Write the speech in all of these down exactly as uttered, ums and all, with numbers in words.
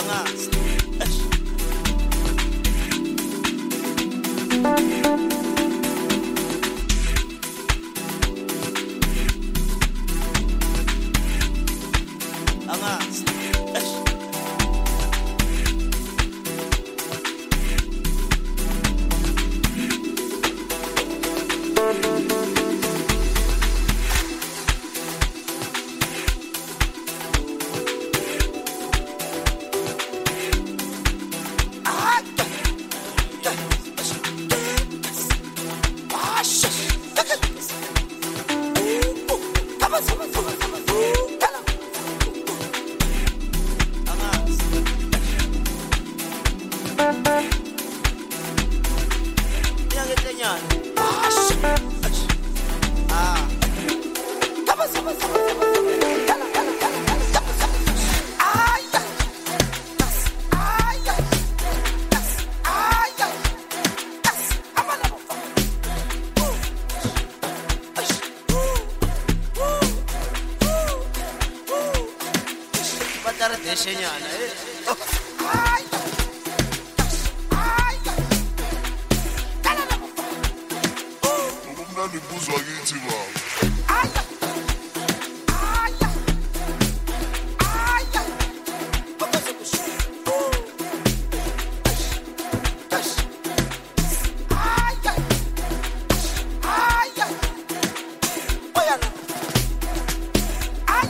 angazi angazi Shenyana eh ay ay dala la bufa ukumnandi buzwa kithi baba ay ay ay baba sekusho ay ay ay oyana ay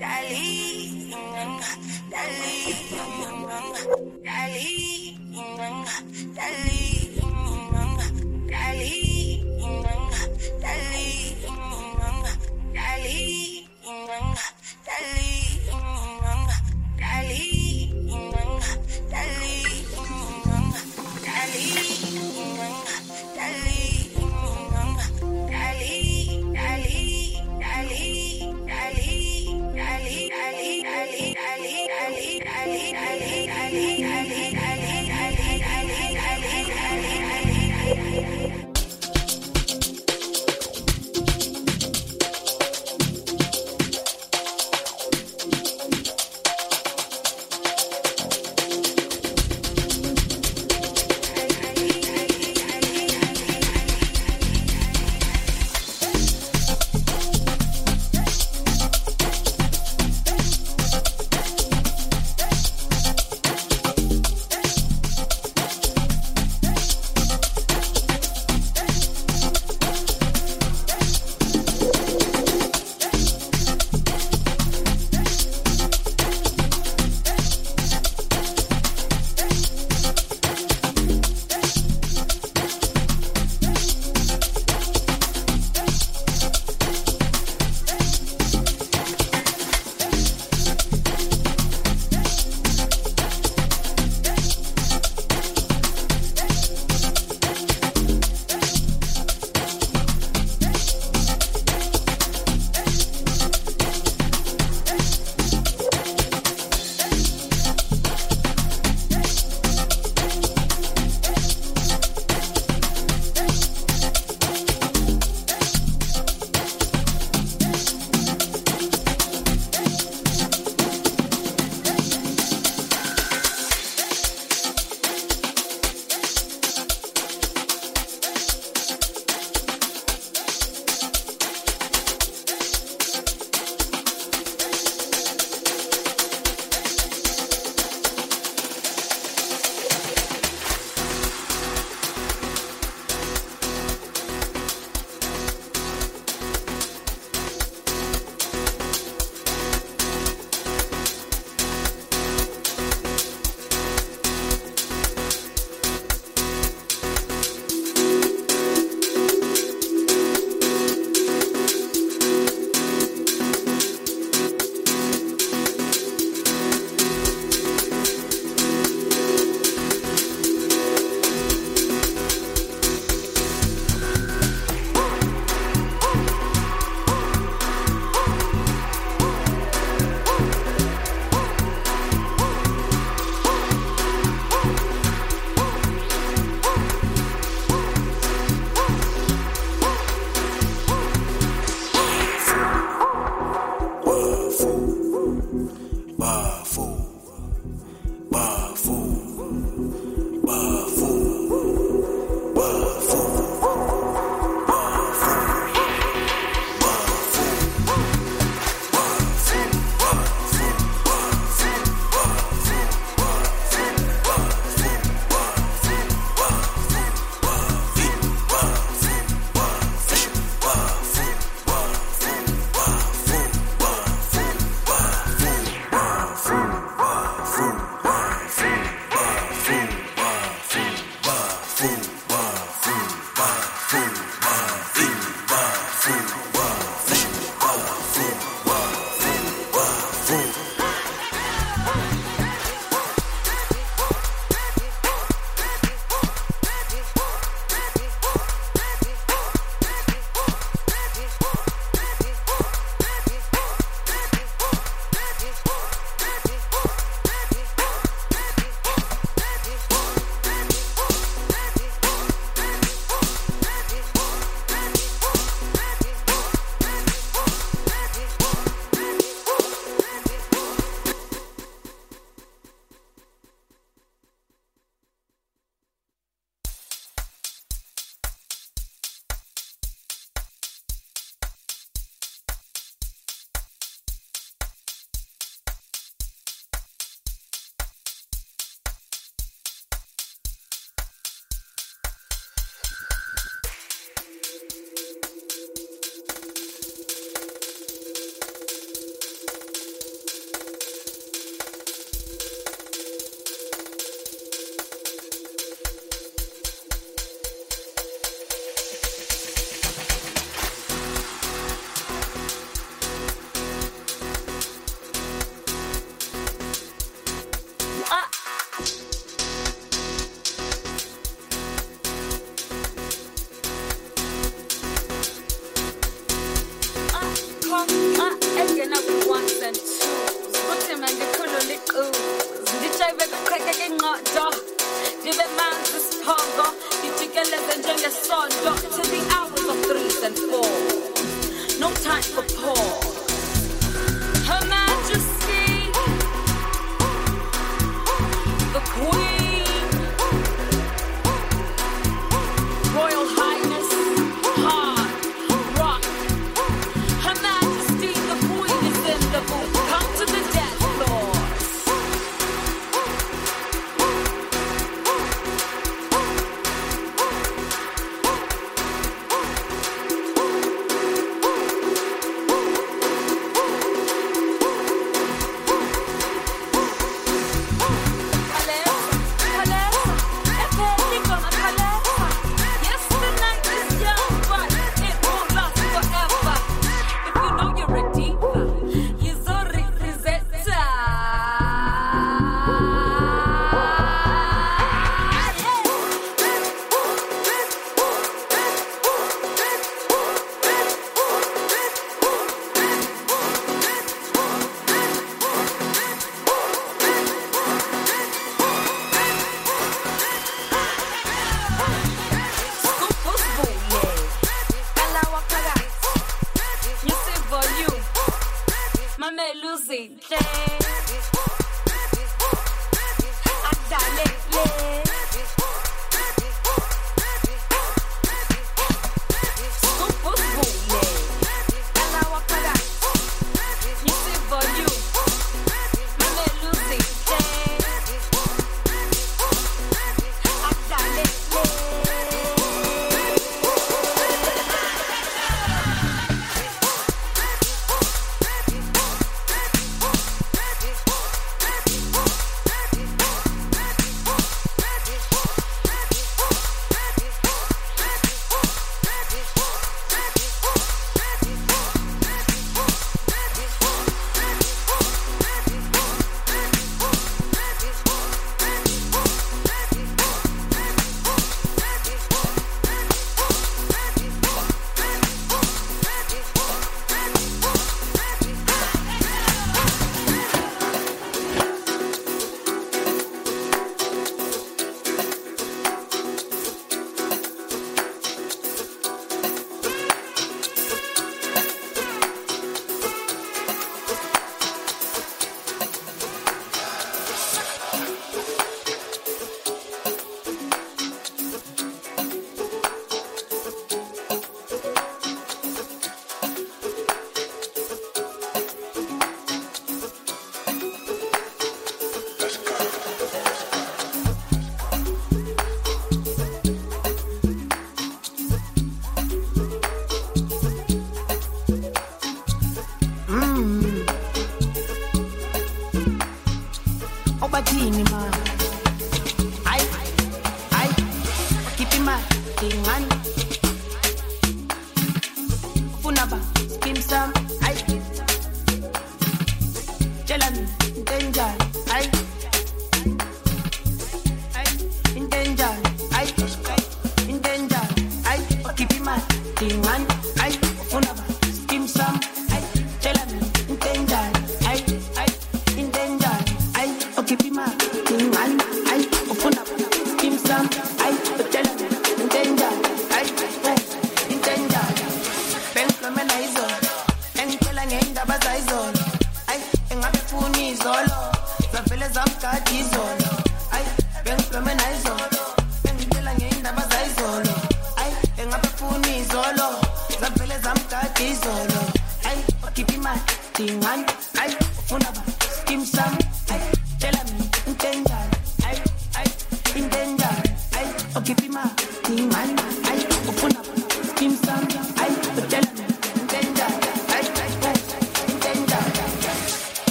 Dali, dali, dali, dali, dali.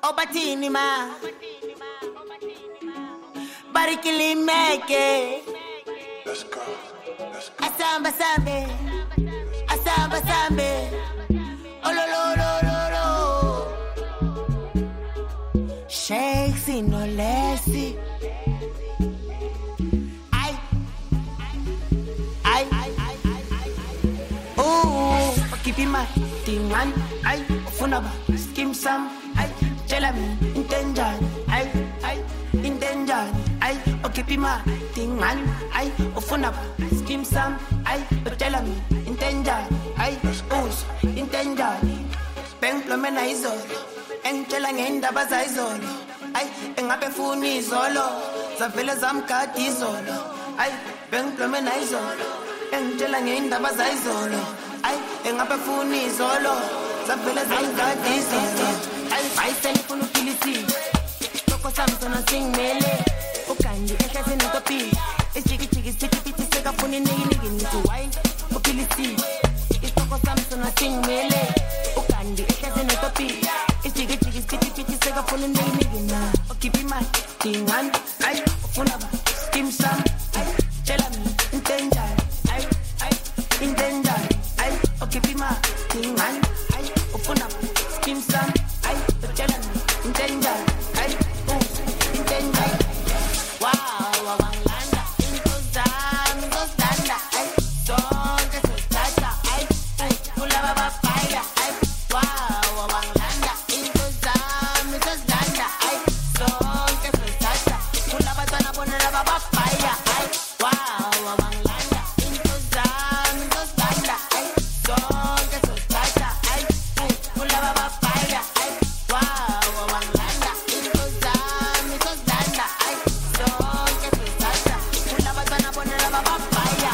Obatini ma Barikili meke Let's go, let's go. Asamba sambe Asamba sambe Olololololo Shakes in no lessy Ay Ay Oh Kipi ma Tingan Ay Funaba Skim sam Ay Jelami Intenjan Ay Ay Intenjan Ay Kipi ma Tingan Ay Funaba Skim sam Ay Jelami Intenjan Ay Us Intenjan Pemplo mena izolo Engitshela ngendaba zayizolo Ay engabe funi izolo Zavele zamgadi izolo Ay bengiblome na izolo Engitshela ngendaba zayizolo Ay engabe funi izolo Zavele zamgadi izolo Ay ayiseni funa uphilisi Soko sami sona singimele Ukandi ehlase nentopi Isijiki jiki sithi pithi sekafuni niki niki nithi why uphilisi Isoko sami sona singimele Ukandi ehlase nentopi Isijiki jiki sithi pithi sekafuni niki niki na Okhipha imali dingani ay ufuna ba skim sam ay tshela mina into enjani ay ay into enjani ay okhipha imali dingani ay ufuna ba skim sam ay tshela mina into enjani ay into enjani wow wangilanda into zami zosanda ay sonke sosithatha ay kulaba babhaya ay wow wangilanda into zami zosanda ay sonke sosithatha kulaba bantwana bona laba babhaya ay wow wangilanda into zami zosanda ay sonke sosithatha ay kulaba babhaya ay wow wangilanda into zami zosanda ay sonke sosithatha kulaba bantwana bona laba babhaya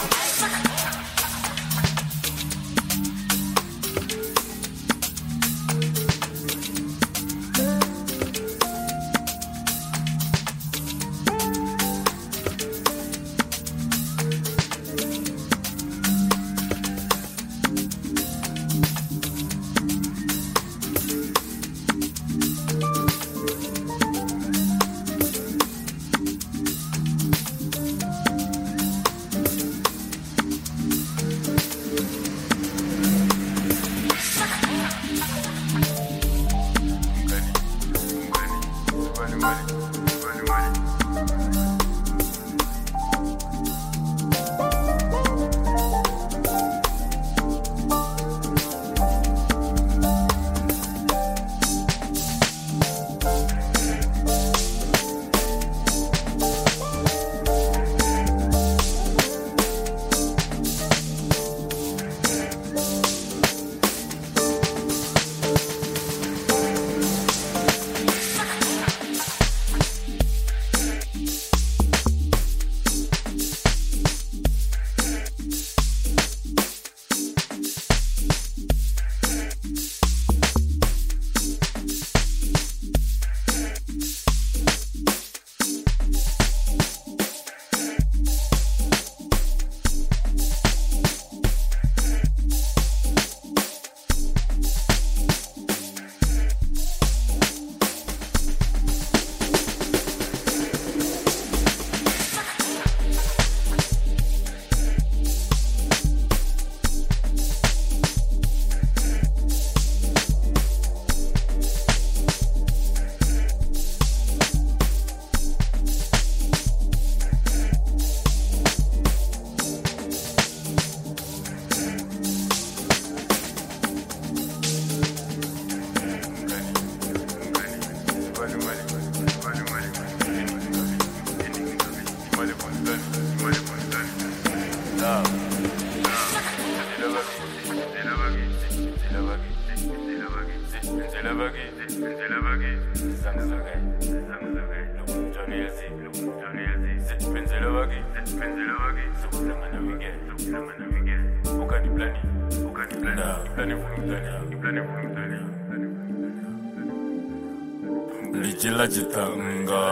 Lijila jitanga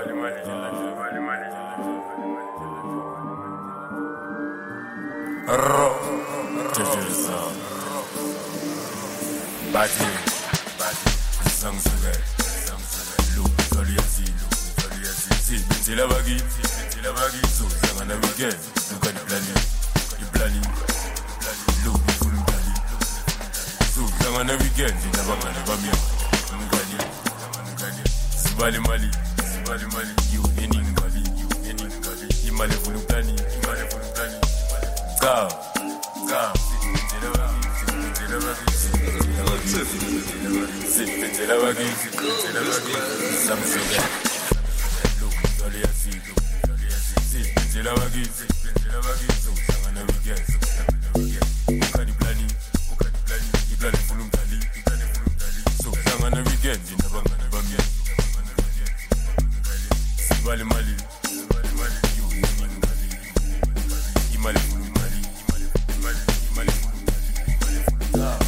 Ro Tejirisa Bati Bati Zangzuge Look, sorry, I see, look, sorry, I see. See, c'est la baguette, c'est la baguette. So, ça va na weekend. Look at the planning, the planning. Look, the full planning. So, ça va na weekend. C'est la baguette, c'est pas bien. On gagne, on gagne. C'est pas les Mali, c'est pas les Mali. You, any Mali, you, any Mali. Il m'a les full planning, il m'a les full planning. Car, car, c'est la baguette, c'est la baguette. C'est la baguette, c'est la baguette, ça me fait bien. Look, sorry, I see, look, sorry, I see. C'est la baguette, c'est la baguette, so ça va na weekend, ça va na weekend. Au cas du planning, au cas du planning, il plane pour l'Italie, il plane pour l'Italie. So ça va na weekend, il n'a pas mal, pas bien. C'est pas le Mali, c'est pas le Mali, you, you, Mali, il m'a les pour le Mali, il m'a les pour le Mali, il m'a les pour le Mali, il m'a les pour le Mali.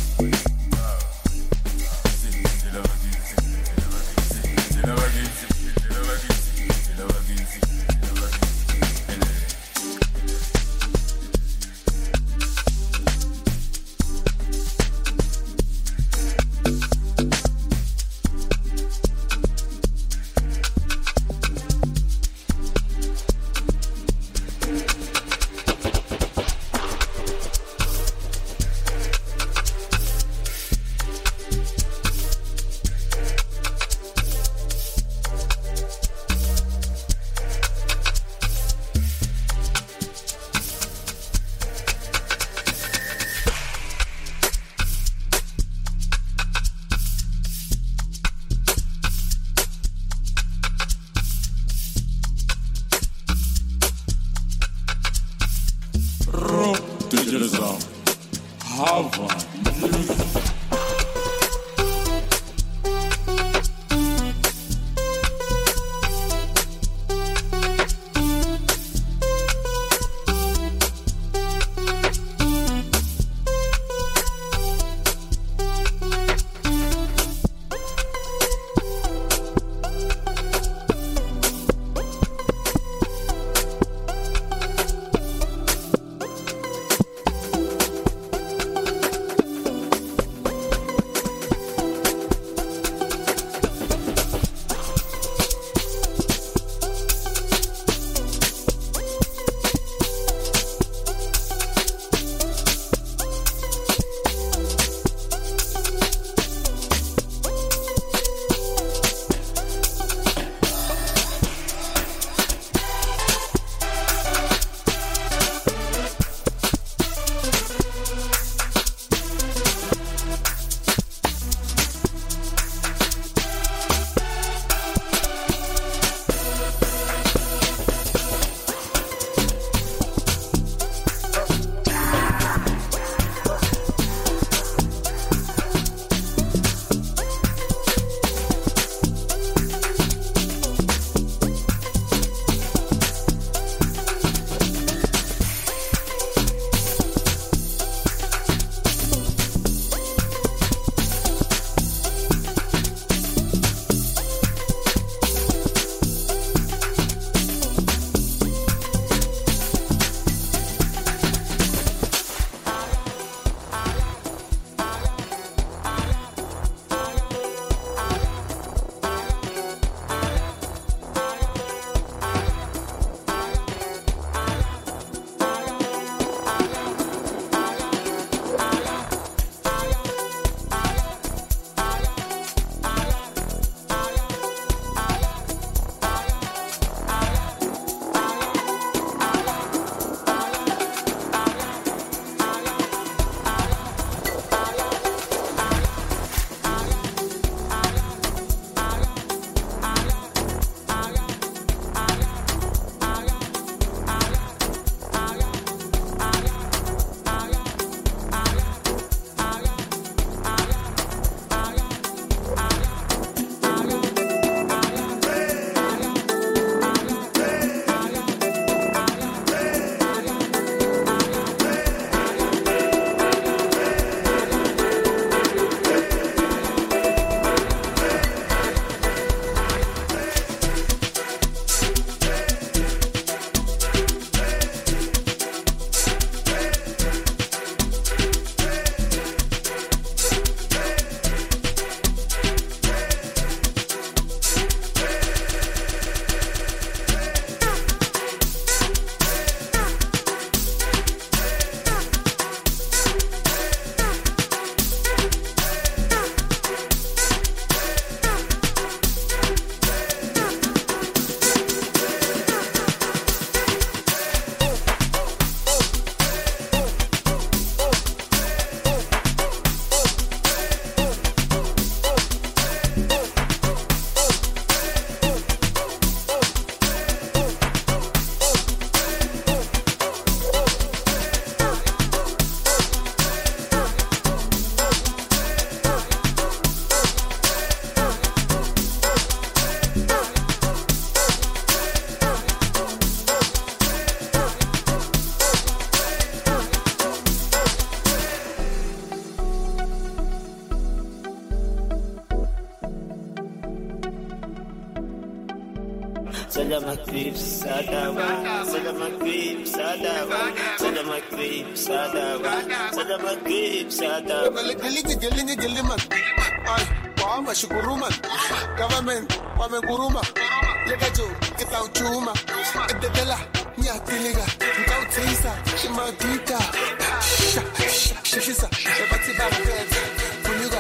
Send my creeps, Sadawa. Send my creeps, Sadawa. Send my creeps, Sadawa. Send my creeps, Sadawa. Galingi, galingi, galingi, man. Ay, wama shukuruma. Government, wama kuruma. Legajo, kita uchuma. Edela, niya tiliga. Nkau tisa, shima dika. Sha, sha, shishisa. Ebati baraket. Kuliga.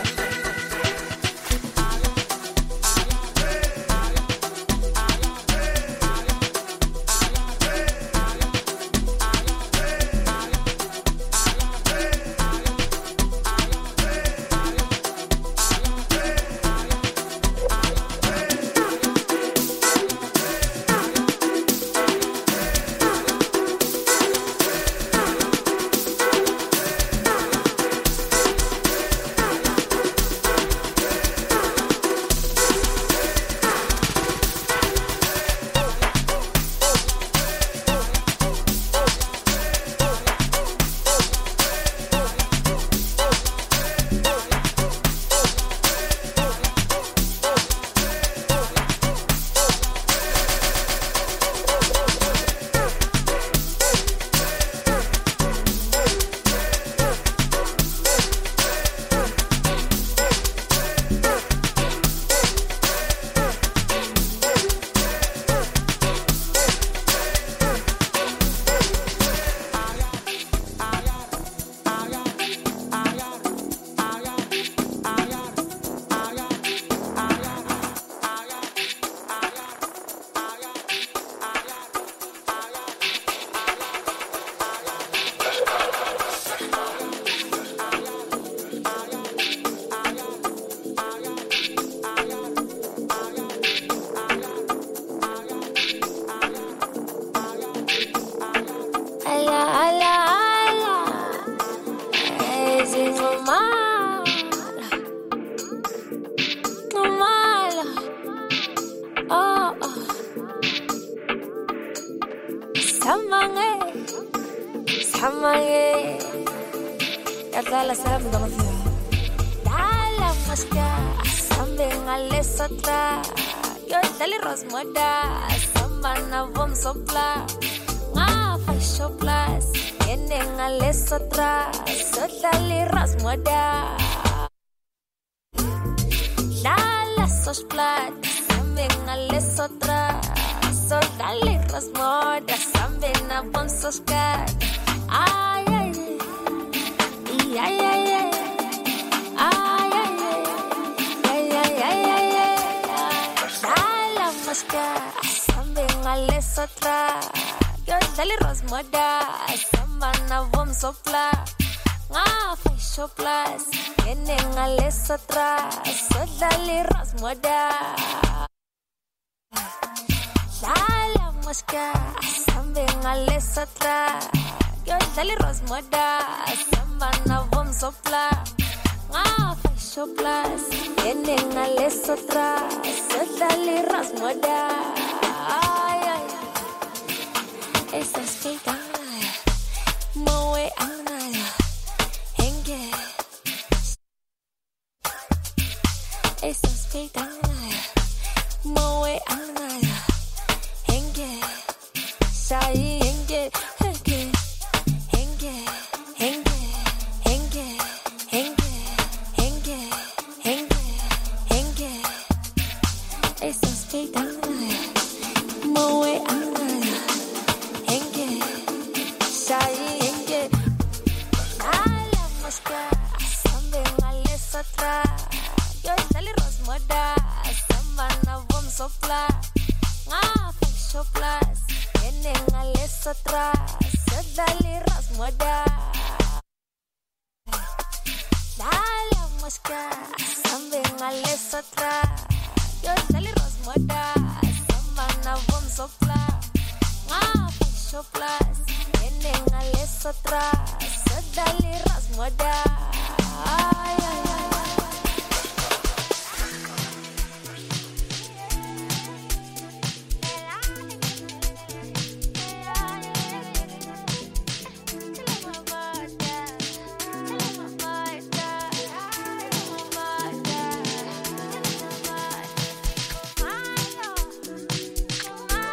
Bye.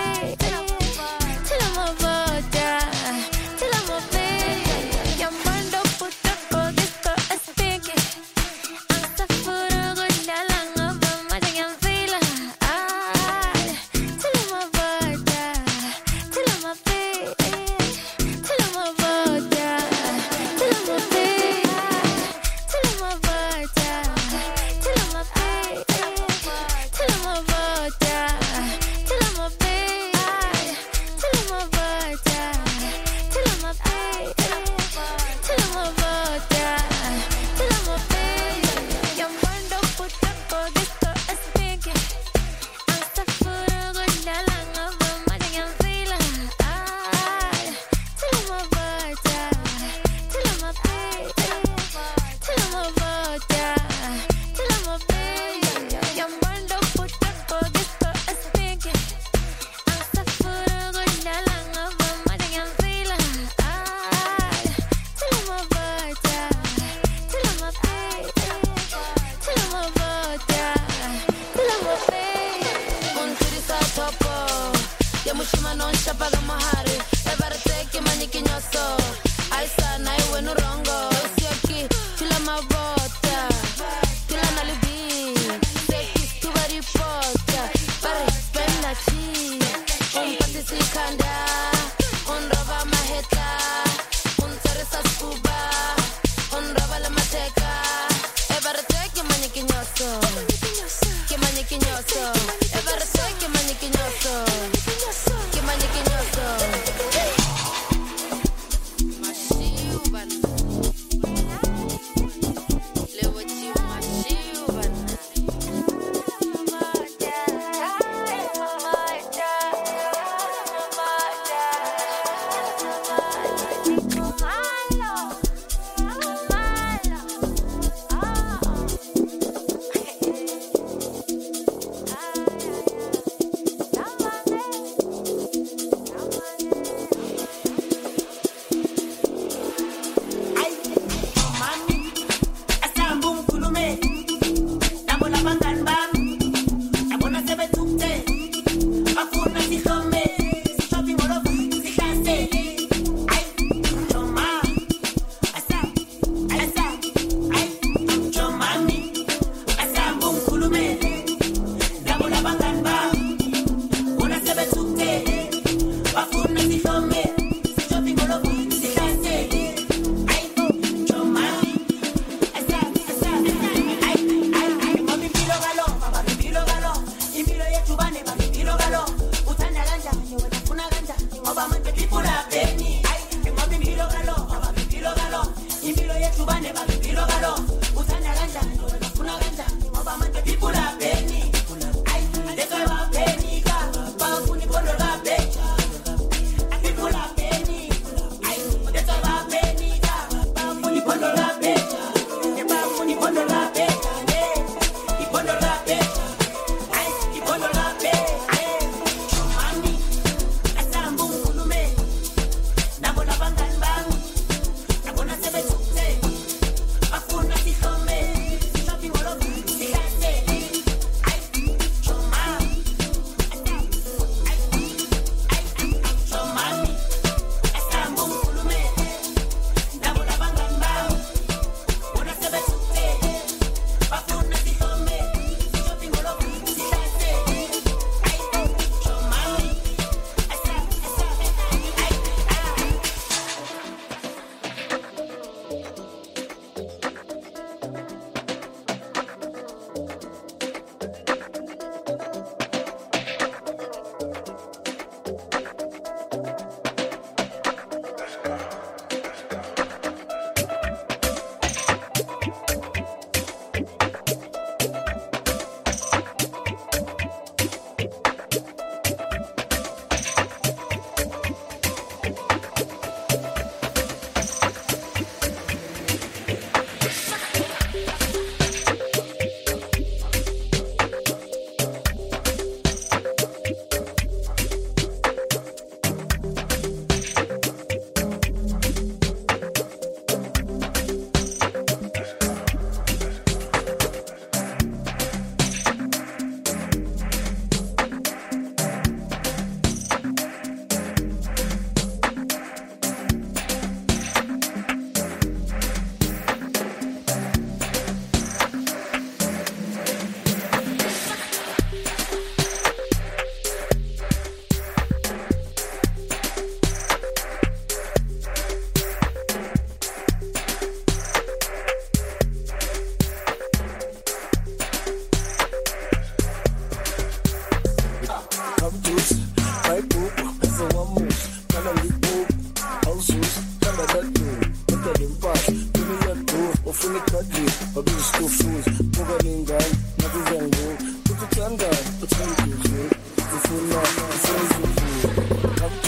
People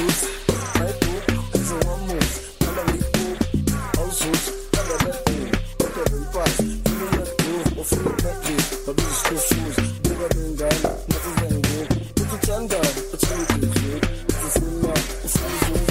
suits, my boo, as a one move, and a big boo, all suits, and a red boo, okay, then pass, feeling that groove, or feeling that leaf, but these school shoes, bigger than that, nothing can go, put your tongue down, it's really good, dude, if you feel now, it's really good.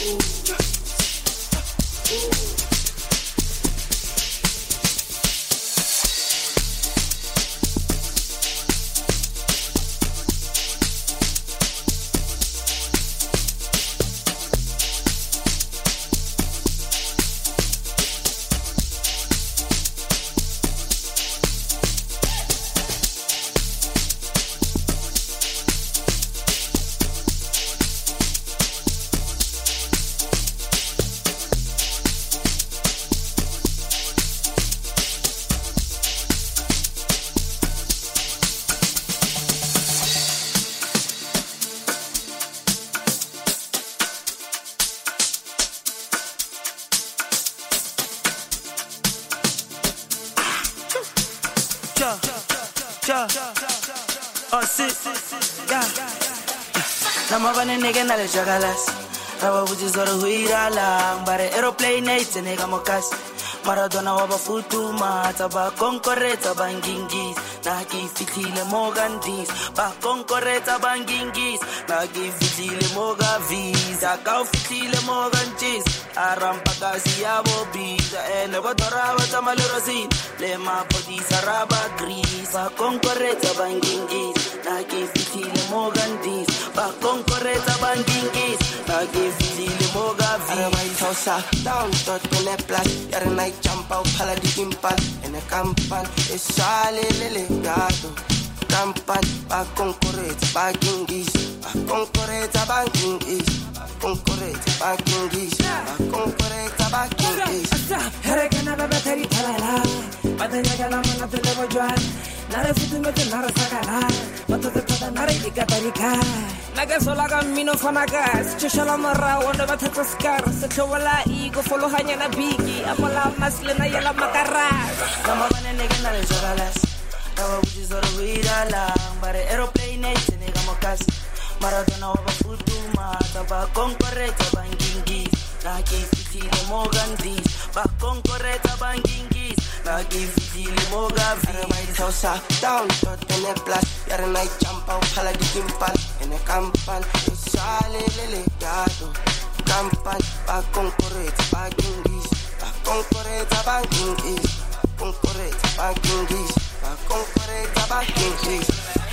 Namabane nigga na le jagalas. Rawa buji zoro huira lang. Bare aeroplane nights nigga mokas. Maradona waba futu mata ba concorreta bangingis. Nagi fitile mogan dis. Ba concorreta bangingis. Nagi fitile moga visa. Kau fitile mogan cheese. Arampa kasi yabo bisa. Ene batora wata malerosin. Lema podi saraba gris. Ba concorreta bangingis. Nagi fitile mogan dis. Ba concorreta bangingis. Nagi fitile moga visa. Tosa down tot kone plat yare night jump out pala di impal ene kampan e sale lele gato kampan pa concorreta pa gingis pa concorreta pa gingis pa concorreta pa gingis pa concorreta pa gingis here kana baba tari talala padanya gala mana tele bojan nare futu me nare sakala pato tada nare digatarika naga solaga mino fanagas chishala mara wonde batata skar se chawala ego follow hanya na bigi amala maslena yala makara namabane nigga na le jagalas rawa buji zoro huira lang bare aeroplane nights nigga mokas Maradona waba futu mata ba concorreta bangingis nagi fitile mogan dis ba concorreta bangingis nagi fitile moga visa Tosa down tot kone plat yare night jump out pala di impal ene kampan e sale lele gato kampan pa concorreta pa gingis pa concorreta pa gingis concorreta pa gingis pa concorreta pa gingis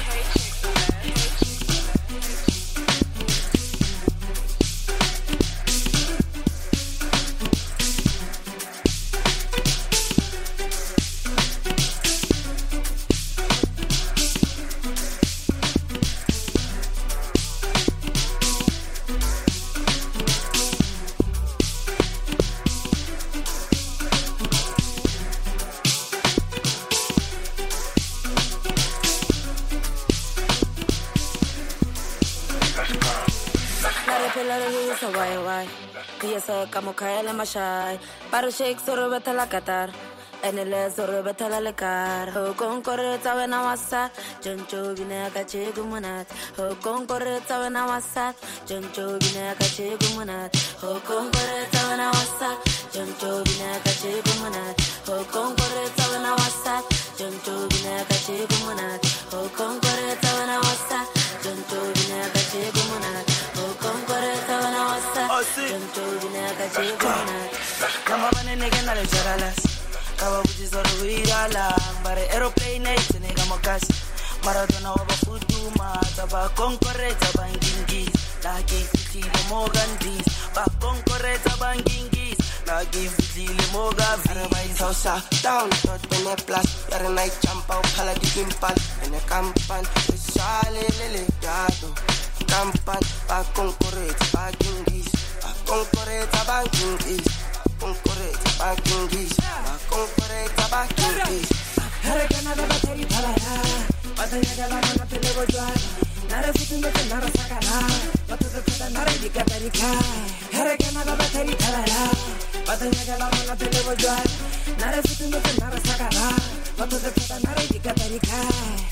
Como cae mashai para shake soro betala qatar enele soro betala lekar ho concorreta wena wasa joncho bine ka chegumunat ho concorreta wena wasa joncho bine ka chegumunat ho concorreta wena wasa joncho bine ka chegumunat ho concorreta wena wasa joncho bine ka chegumunat ho concorreta wena wasa joncho bine ka chegumunat ho concorreta wena wasa joncho bine ka chegumunat namabane nigga na le jagalas rawa buji zoro huira lang bare aeroplane nights nigga mokas Maradona waba futu mata ba concorreta bangingis nagi fitile mogan dis ba concorreta bangingis nagi fitile moga visa Tosa down tot kone plat yare night jump out pala di impal ene kampan e sale lele gato kampan pa concorreta pa gingis pa concorreta pa gingis concorreta pa gingis pa concorreta pa gingis here kana baba tari talala padanya gala mana tele bojan nare futu me nare sakala pato tada nare digatarika here kana baba tari talala padanya gala mana tele bojan nare futu me nare sakala pato tada nare digatarika